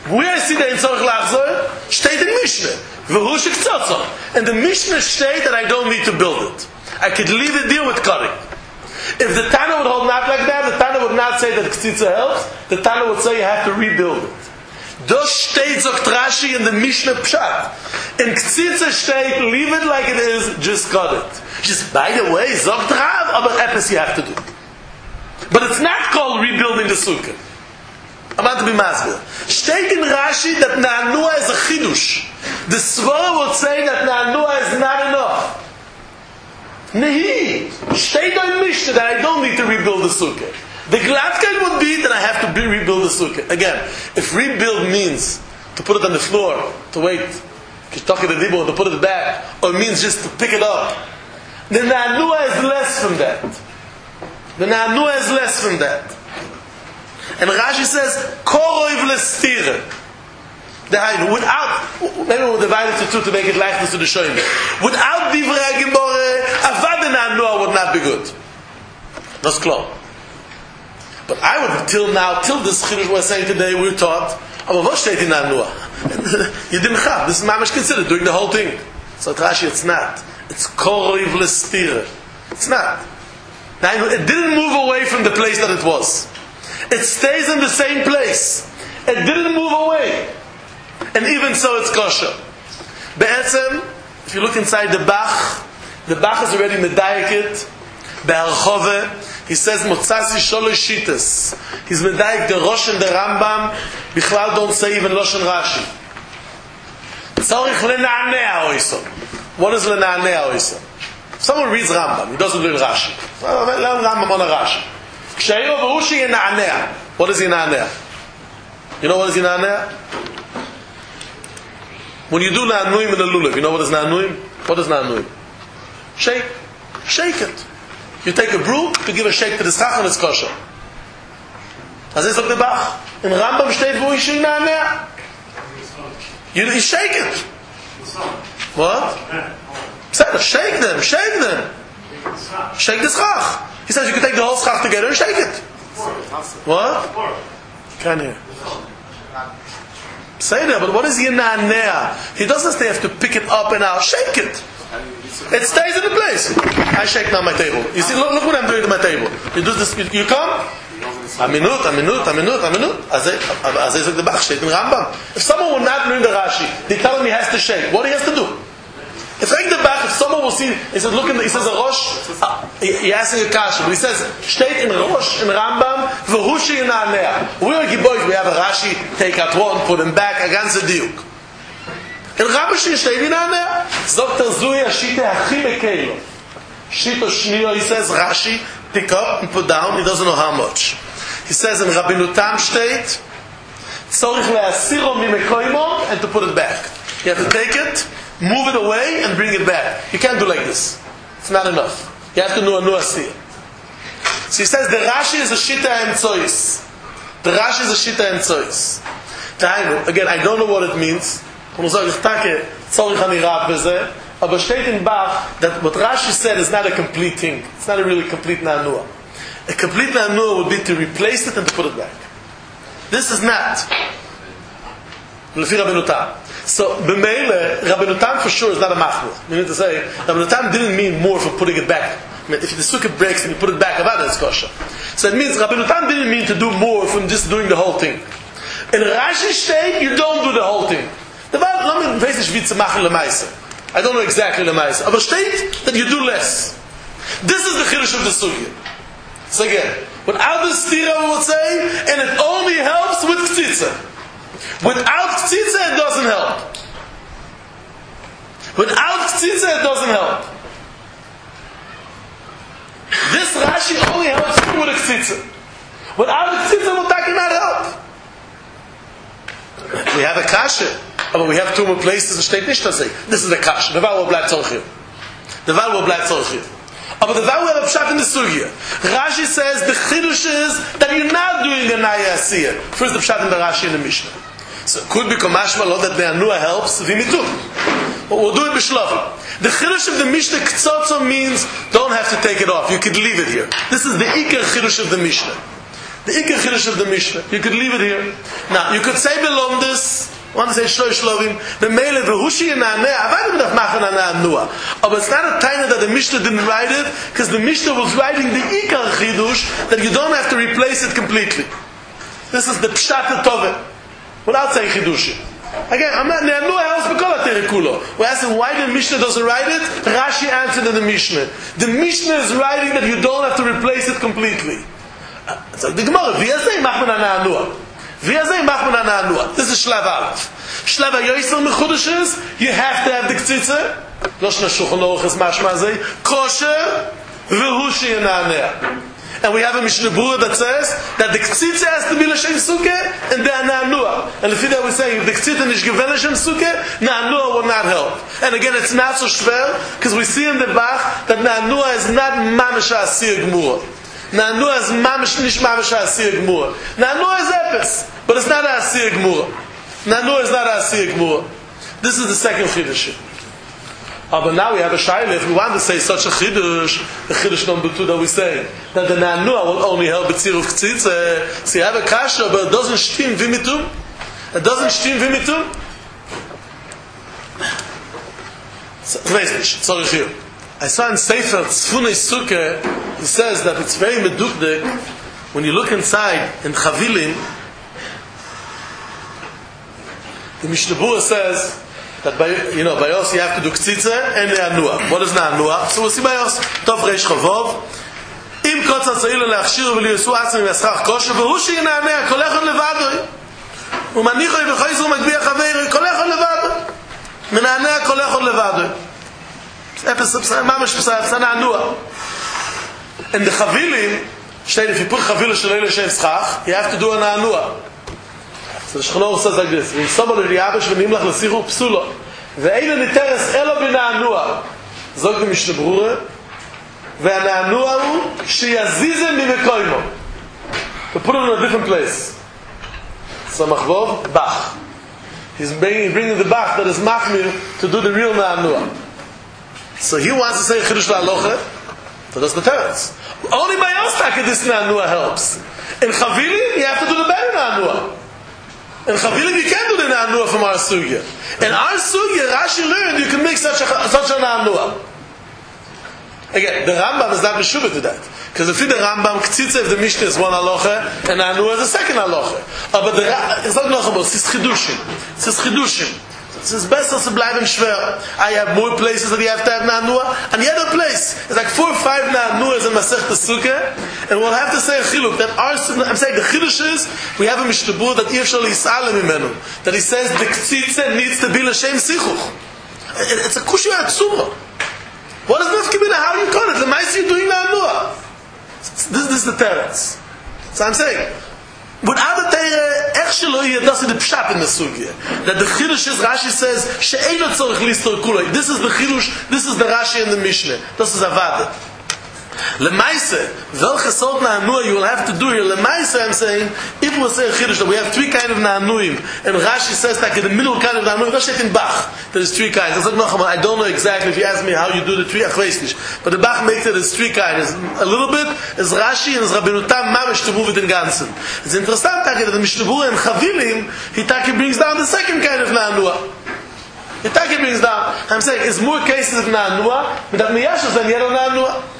Where I see the Ein Tzorich Lachzor, steht in Mishnah. V'hu shektzotzo. And the Mishnah state that I don't need to build it. I could leave it there with cutting. If the Tana would hold not like that, the Tana would not say that Ktsitza helps. The Tana would say you have to rebuild it. Das steht sagt Rashi in the Mishnah Pshat. In Ktsitza state, leave it like it is, just cut it. Just, by the way, sagt Rav, aber epis you have to do. But it's not called rebuilding the sukkah. I'm about to be masbir. Steht in Rashi that Na'anua is a chidush. The Svara would say that Na'anua is not enough. Nehi. Steht in Mishnah that I don't need to rebuild the sukkah. The Gladkeit would be that I have to be, rebuild the sukkah. Again, if rebuild means to put it on the floor, to wait, to put it back, or means just to pick it up, the Na'anua is less from that. The Na'anua is less from that. And Rashi says, Koroiv lestire. Without, maybe we'll divide it to two to make it likeness to the Shoyim. Without Divrei Gemore, Avad the Na'anua would not be good. That's clear. But I would, till now, till this Chidush we're saying today, we're taught, aber what steht in Na'anua? You didn't have. This is mamish considered doing the whole thing. So Rashi, it's not. It's Koroiv lestire. It's not. Now, it didn't move away from the place that it was. It stays in the same place. It didn't move away. And even so, it's kosher. Be'etzem, if you look inside the Bach, the Bach is already medayikit. Be'archove, he says, Motzasi sholosh shitas. He's medayik the Rosh and the Rambam. Bichlal don't say even Loshen Rashi. Tzorich lena'anea oiso. What is lena'anea oiso? Someone reads Rambam, he doesn't read Rashi. Learn Rambam on a Rashi. Ksheiro v'ushi yena'anea. What is yena'anea? You know what is yena'anea? When you do na'anuim in a lulav, you know what is na'anuim? What is na'anuim? Shake. Shake it. You take a broom, you give a shake to the schach and it's kosher. As is of the Bach. In Rambam steht v'ushi yena'anea. You, you shake it. What? Shake them, shake them. Shake the schach. He says you can take the whole schach together and shake it. What? Can't hear. Say that, but what is yena'anea? He doesn't say you have to pick it up and out. Shake it. It stays in the place. I shake now my table. You see, look, look what I'm doing to my table. You do this. You, you come. A minute, a minute, a minute, a minute. As I said, the Bach steht in Rambam. If someone will not learn the Rashi, they tell him he has to shake. What he has to do? If I the back, if someone will see, he says, look, in the, he says a Rosh, uh, he, he asks a kasha, but he says, steht in Rosh, in Rambam, v'hushi yena'anea. We're a Giboy, we have a Rashi, take out one, put him back, against the diuk. In Rambam, steht yena'anea. Zokter Zui, Ashite, Hachi Mekelo. Shito Shnio, he says, Rashi, pick up and put down, he doesn't know how much. He says in Rabbinutam steht, tzorich le'asiro mimekoimo, and to put it back. You have to take it, move it away, and bring it back. You can't do like this. It's not enough. You have to know a new asir. So he says the Rashi is a shita emtsois. The Rashi is a shita emtsois. Again, I don't know what it means. Aber steht in Bach that what Rashi said is not a complete thing. It's not a really complete na'anua. A complete na'anua would be to replace it and to put it back. This is not. Lefi Rabbeinu. So, b'meile, Rabbeinu for sure is not a machmir. Meaning to say, Rabbeinu didn't mean more for putting it back. I mean, if the sukkah breaks and you put it back, avada is kosher. So it means Rabbeinu didn't mean to do more from just doing the whole thing. In Rashi state, you don't do the whole thing. I don't know exactly lemaisa. But state that you do less. This is the chiddush of the sugya. So again, without the stira we would say, and it only helps with ktsitza. Without ktsitza it doesn't help. Without ktsitza it doesn't help. This Rashi only helps with a ktsitza. Without a ktsitza will take not help. We have a kasha. But we have two more places in Shteit Nishta say, this is the kash. The Val will bleibt zorchir. The Val will bleibt zorchir. But the Val will have a pshat in the sugya. Rashi says the chidush is that you're not doing a naya asiyah. First the pshat in the Rashi and the Mishnah. So it could be komashma lo that the anua helps v'mitu. But we'll do it b'shlavim. The chidush of the Mishnah ktsotzo means don't have to take it off. You could leave it here. This is the ikar chidush of the Mishnah. The Iker Chiddush of the Mishnah. You could leave it here. Now, you could say below this, I want to say Shlosh Lovim, the Mele Vehushi and Aneh, I've had Machen Aneh Nua. But it's not a time that the Mishnah didn't write it, because the Mishnah was writing the Iker Chiddush, that you don't have to replace it completely. This is the Pshat Toveh, without saying Chiddushim. Again, I'm not Ne'anua helps B'kol HaTerekulo. We're asking why the Mishnah doesn't write it. Rashi answered in the Mishnah. The Mishnah is writing that you don't have to replace it completely. So the Gemara, V'yazei Machman HaNe'anua. V'yazei Machman HaNe'anua. This is Shlav Aleph. Shlav HaYoyser Mechudash is, you have to have the K'tzitze. Loshna Shulchan Aruch is mashma zeh. Kosher, V'hushi Aneh. And we have a Mishnah Berurah that says that the K'tzitze has to be L'Shem Sukkah and the Na'anua. And if that we're saying, if the K'tzitze is given L'Shem Sukkah, Na'anua will not help. And again, it's not so schwer, because we see in the Bach that Na'anua is not Mamash HaAsir Gmur. Na'anua is Mamash Nish Mamash HaAsir Gmur. Na'anua is Epis, but it's not HaAsir Gmur. Na'anua is not HaAsir Gmur. This is the second Chiddush. Uh, but now we have a shayla. If we want to say such a chiddush, the chiddush number two that we say that the na'anua will only help b'tzir of k'tzitze. So you have a kasha, but it doesn't shtim v'mitum. It doesn't shtim v'mitum. Sorry, here. I saw in Sefer Tzfunei Sukkah. He says that it's very medukdek when you look inside in Chavilim. The Mishnah Berurah says that by, you know, by us you have to do k'tzitze and ne'anua. What is ne'anua? So we'll see by us. Tov reish chavov. Im kotza tzayil le'achshir v'liyesu atzim v'yaschach kosher v'hushi ne'anea kol echad levadoi. U'manichoi v'choizu magbiya chaveri kol echad levadoi. Me'anea kol echad levadoi. Epis mamash p'sa ne'anua. In the chavilim, shtei if you put chavila shalei l'shem schach, you have to do a ne'anua. So the Shulchan Aruch says like this: "V'yisobol l'riyabesh v'nimlach l'sichu psulo, ve'eila niteres elo b'na'anua." Zog the Mishnah Berurah, ve'na'anua hu sheyazizem b'mekoymo. To put it in a different place. So machvov Bach. He's bringing, bringing the Bach that is machmir to do the real na'anua. So he wants to say chiddush la'alocha. So that's the teretz. Only by Ostaka this na'anua helps. In Chavilim you have to do the better na'anua. In Chavilim you can't do the na'anua from our sugya. In our sugya, Rashi learned you can make such a such a na'anua. Again, the Rambam is not meshubah to that, because if the Rambam k'tzitza if the Mishnah is one halacha and na'anua is the second halacha. But the it's not nachabos. It's chidushim. It's chidushim. It's best to bleiben schwer. I have more places that you have to have na'anua, and the other place is like four or five na'anuas in Masech Sukkah, and we'll have to say a chiluk that our, I'm saying the chiddush is we have a Mishnah Berurah that Yirshal Yis'alem imenu, that he says the k'tzitze needs to be l'shem sichuch. It's a kushya atzura. What is nafkimina? How you call it? The ma'is you're doing na'anua. This, this is the teretz. So I'm saying, without the Teire, actually, it doesn't the pshat in the sugya. That the chiddush is, Rashi says, she'eino tzorich listor kuloi. This is the chiddush, this is the Rashi in the Mishnah. This is Avada. Lemaise, welche sort na'anua you will have to do here. Lemaise, I'm saying, if we'll say a chiddush, that we have three kind of na'anuim, and Rashi says that in the middle kind of na'anuim, Rashi in Bach, there's three kinds. I said, no, I don't know exactly if you ask me how you do the three, but the Bach makes it as three kinds. A little bit is Rashi and is Rabbeinu Tam mamish to move it in Ganzen. It's interesting that the Mishnah Berurah and Chavilim, he taki brings down the second kind of na'anua. He taki brings down, I'm saying, it's more cases of na'anua, but that miyashos than yet on na'anua.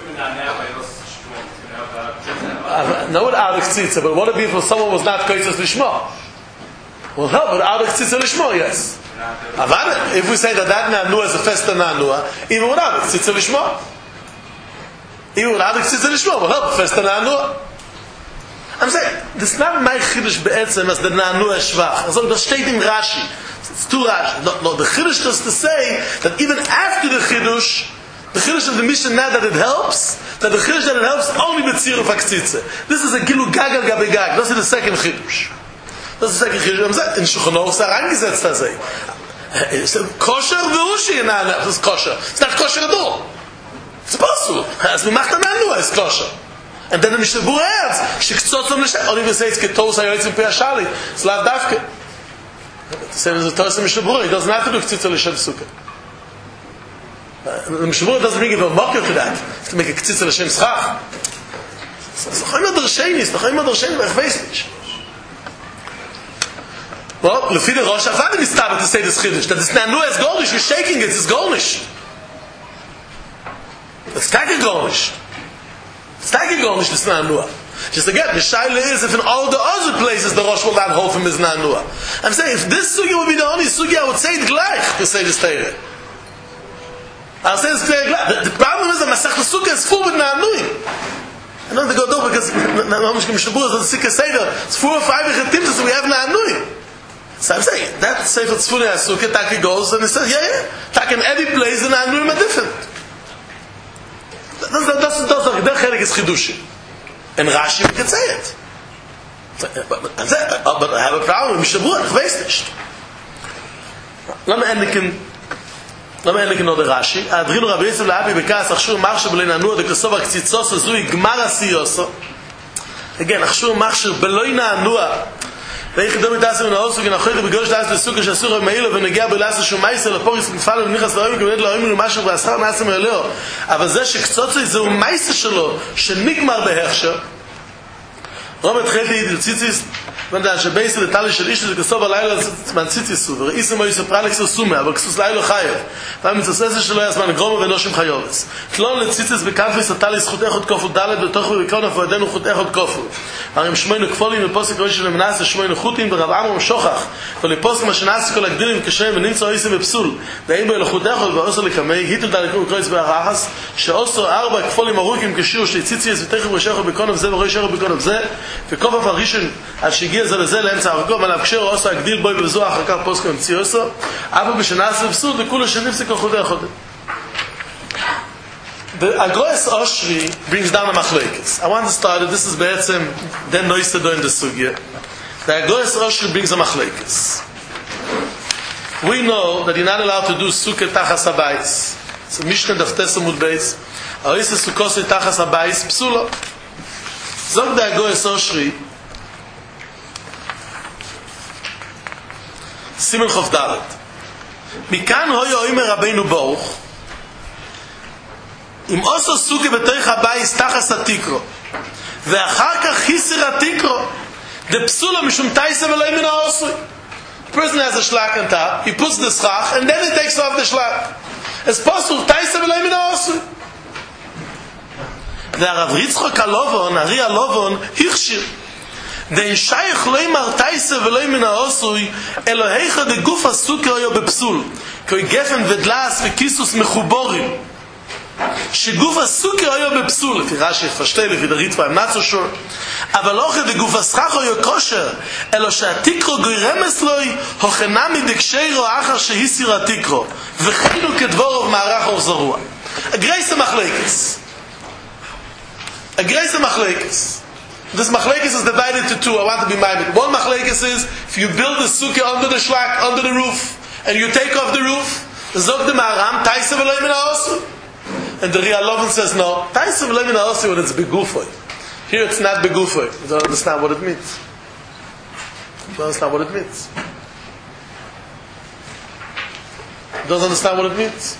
Uh, no, without tzitza, but what if someone was not koitzes lishma? Well, no, but out of tzitza lishma, yes. Avada, if we say that that na'anua is a festa na'anua, even without tzitza lishma, even without tzitza lishma, will help festa na'anua. I'm saying, this is not my chiddush be'etzem as the na'anua shvach. So the steht in Rashi. It's too Rashi. No, no, the chiddush is to say that even after the chiddush, the chiddush of the Mishnah now that it helps, that the chiddush that it helps only b'tzir of haktzitze. This is a gilu gagal gabegag. This is the second chiddush. This is the second chiddush. In Shulchan Aruch is angesetzt as a it's kosher v'hushi in na'anua. This is kosher. It's not kosher at all. It's possible. As we macht an na'anua, it's kosher. And then the Mishnah Berurah adds, shektzot l'shem. Or even say it's ketos hayotzim pe'ashali. It's lav davke. The same as the Torah Mishnah Berurah. He doesn't have to do k'tzitza l'shem sukkah. The Mishnah Berurah doesn't bring it a mocker to that, to make a k'tzitza l'shem schach. Ist doch immer der Schein, ist doch immer der Schein, ich weiß nicht. Well, Lefi der Rosh, I've had to start to say this Chiddush, that it's not new as Gornish, you're shaking it, it's Gornish. It's taking Gornish. It's taking Gornish, it's not new. Just again, the Shaila is if in all the other places the Rosh will not hold from is not new. I'm saying, if this Sugi would be the only Sugi, I would say it gleich to say this Teire. I'll say this Teire gleich. The, the problem is that Masech Sugi is full with Na'anuim. I don't think I go do because it's four or five Tintas we have Na'anuim. So I'm saying, that Sefer Tzfuni HaSukkah, Taki goes, and he says, yeah, yeah, Taki in every place, the Na'anuim are different. That's, that's, that's, that Chelik is Chidushi. And Rashi, we can say it. But, but, but I have a problem with Mishabur, ich weiß nicht. Lass me endigen, lass me endigen noch der Rashi. Adrinu Rabbi Yisrael La'abi Bekas, Achshur Machshur B'lei Na'anua, Dekosov HaKtzitzos, Zui Gmar HaSiyoso. Again, Achshur Machshur B'lei Na'anua, ואיך ידום יתעשם מן האוסו, ונחויך בגוש תעש לסוכה שאסור ומעילו, ונגיע בלעשה שומייסה, לפוריס נתפל ונכנס לאוים, וכבנת לאוים ומשהו, והשכר נעשה מאלוהו. אבל זה שקצוצוי זהו מייסה שלו, שנגמר בהכשר, רוב התחילתי ידיל ציציס, ונדע שבייסה לטלי של איש, וכסוב הלילה מהציציסו, וראיסם היו ספרלקסו סומה, אבל כסוס לילה חייב, והמצוססה שלו יזמן גרומו ונושים חיובס. תלון לציציס בקנפליס הטלי זכות איכות כופו דלת, בתוכו וקרון הפועדנו חוט איכות כופו. הרי שמיינו כפולים ופוסק ראשי למנס, שמיינו חוטים ברב עמרם שוכח, ולפוסק מה שנעשי כל הגדילים כשהם ונמצא איסם בפסול, ואין בו לחוט איכות ואוסר לקמי, היטל דלקו קרויץ בהרחס, שאוסר ארבע כפולים ארוכים כשיר שליציציס ותכף ראשך בקונב זה וראשך בקונב זה, וכופף הראשון עד שהגיע זה לזה לאמצע הרקום, על הבקשר אוסר הגדיל בוי בזו אחר כך פוסק ומציא אוסר, אבל בשנעשי בפסול וכולו שנפסק על חוטי החוטי. The Agroes Oshri brings down a machlekes. I want to start it. This is be'etzem then noise do in the sugya. The Agroes Oshri brings a machlekes. We know that you're not allowed to do sukkah tachas habayis. So Mishnah daf Tessamud beis. Arois sukkos tachas habayis psula. Zog the Agroes Oshri. Simen Chof Dalet. Mikan hoyo oimer Rabbeinu Baruch. אם עושה סוגי בתוך הבייס תחס התיקרו ואחר כך חיסר התיקרו דפסולה משום תייסה ולא מן העושוי. The person has a shlak on top, he puts the schach and then he takes off the shlak. It's possible תייסה ולא מן העושוי. והרב יצחק הלובון, הרי הלובון, הכשיר דין שייך לא ימר תייסה ולא מן העושוי אלוהיך דגוף הסוכר היו בפסול כי גפן ודלס וכיסוס מחובורים שגוף הסוכר היה בפסול, לפי רש"י פשטי, לפי דריטב"א, I'm not so sure. אבל לא כדי גוף הסכך היה כושר, אלא שהתיקרו גוירמס לוי, הוכנה מדקשירו אחר שהסיר התיקרו, וכינו כדבורוב מערך אור זרוע. הגרייס המחלקס. הגרייס המחלקס. This machlekes is divided into two. I want to be minded. One machlekes is, if you build the sukkah under the shlak, under the roof, and you take off the roof, zog the maram, taisa v'lo min ha'osu. And the Ria Lovin says no. Taisa v'lo min ha'osu when it's begufoy. Here it's not begufoy. You don't understand what it means. You don't understand what it means. You don't understand what it means.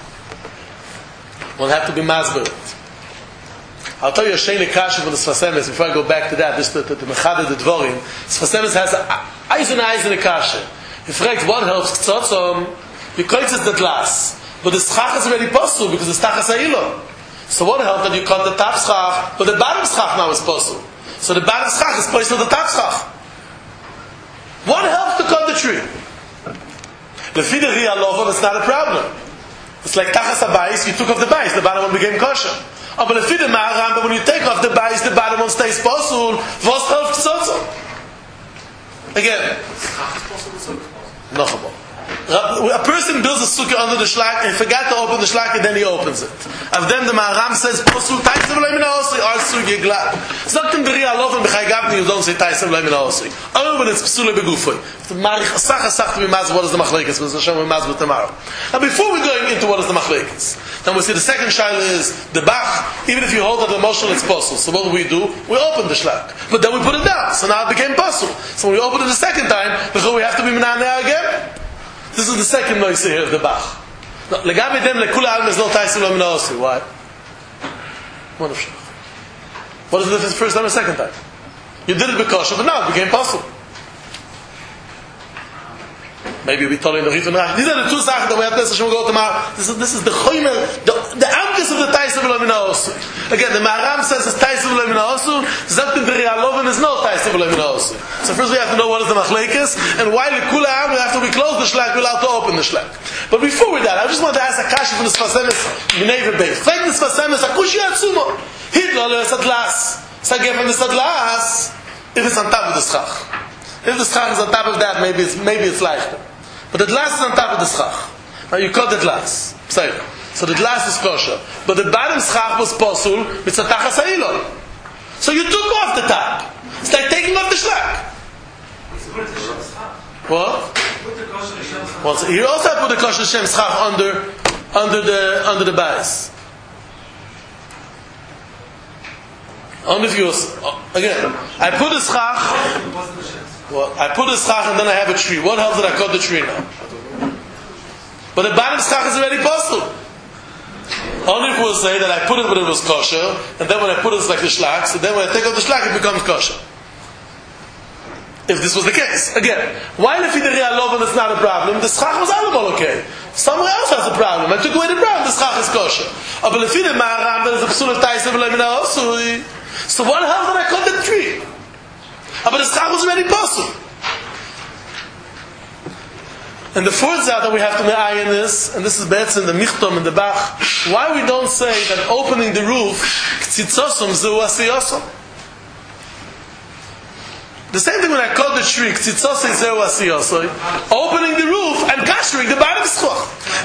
One have to be masbered. I'll tell you a shayne kasha from the Sfasemes before I go back to that. Just to the mechade the dvorim. Sfasemes has eyes and eyes in the kasha. He fragt what helps ktzotzom. He calls it the glass. But the schach is already possible because it's tachas ha'ilon. So what helps that you cut the top schach, but the bottom schach now is possible. So the bottom schach is placed on the top schach. What helps to cut the tree? Lefi the Ria Lovon, it's not a problem. It's like tachas ha'bayis, you took off the bayis, the bottom one became kosher. Oh, but lefi the Maharam, but when you take off the bayis, the bottom one stays possible. Was helps ktzotzom? Again. Schach is possible, so No chabon. A person builds a sukkah under the shlak and forgot to open the shlak and then he opens it. Of them the Maharam says, Posul taisa v'lo min ha'osri, our sukkah glad. Zoktim b'ri alofen b'chai gavni, you don't say taisa v'lo min ha'osri. Only when it's psula b'gufoi. The marich asach asach to be mazb, what is the machlekes? Because Hashem will mazb tomorrow. Now before we go into what is the machlekes, then we see the second shaila is the bach, even if you hold that the moshel it's possible. So what do we do? We open the shlak. But then we put it down. So now it became possible. So when we open it the second time, we have to be minaneh again. This is the second noise here of the Bach. No, legabe dem lekula alm is no taisa v'lo min ha'osri. Why? One of shach. What is the difference first time and second time? You did it because, but now it became possible. Maybe we told you the Rif and Rach. These are the two sachen that we have to go to Mar. This is this is the choimer, the the amkes of the Taisa V'Lo Min HaOsu. Again, the Maharam says it's Taisa V'Lo Min HaOsu. Zakt in the Rialoven is no Taisa V'Lo Min HaOsu. So first we have to know what is the Machlekes, and why the Kula Am, after we close the Shlak, we're allowed to open the Shlak. But before we that, I just want to ask a kasha from the Sfasemis Mineva Beis. Like the Sfasemis, Akushi Atsumo. Hitler is Atlas. Sagem is Atlas. If it's on top of the Schach. If the Schach is on top of that, maybe it's maybe it's leichter. But the glass is on top of the schach. Now you cut the glass. So the glass is kosher. But the bottom schach was posul with satachas ha'ilon. So you took off the top. It's like taking off the shlak. What? Well, so you also have to put the kosher shem schach under, under the under the bias. Only if you again, I put the schach. Well, I put a schach and then I have a tree. What helps that I cut the tree now? But the bottom schach is already possible. Only if we'll say that I put it when it was kosher, and then when I put it it's like the shlak, so then when I take out the shlak it becomes kosher. If this was the case. Again, while if the Rialoven it's not a problem, the schach was all okay. Somewhere else has a problem. I took away the problem, the schach is kosher. But if the Maharam then is a psul of Taisa V'Lo Min HaOsu, so what helps that I cut the tree? But the schach was already possible. And the fourth zah that we have to eye in this, and this is better in the Michtom and the Bach, why we don't say that opening the roof, k'tzitzosum zehu asiyosum. The same thing when I cut the tree, k'tzitzosum zehu asiyosum, opening the roof and kashering the bottom schach.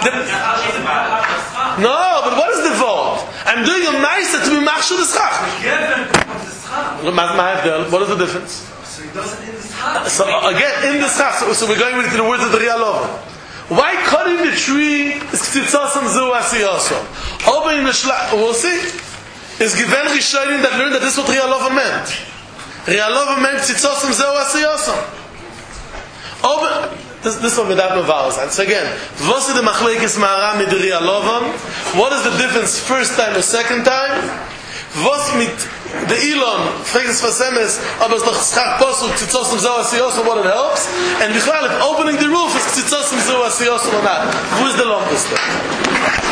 No, but what is the vote? I'm doing a ma'aser to be machshul the schach. What is the difference? So he does it in the schach. So again, in the schach, so, so we're going into the words of the Rialoven. Why cutting the tree is k'tzitzosum zehu asiyosum? Opening the shlach, we'll see, is given Rishonim that learned that this is what Rialoven meant. Rialoven meant k'tzitzosum zehu asiyosum. Open, this, this one without no vowels. And so again, what's the machlekes Maharam mit Rialoven? What is the difference first time or second time? Was mit the Elon, Frekes Fasemes, aber es doch schach posul, k'tzitzosum zehu asiyosum, what it helps, and bichlal, if opening the roof is k'tzitzosum zehu asiyosum or not. Who is the longest?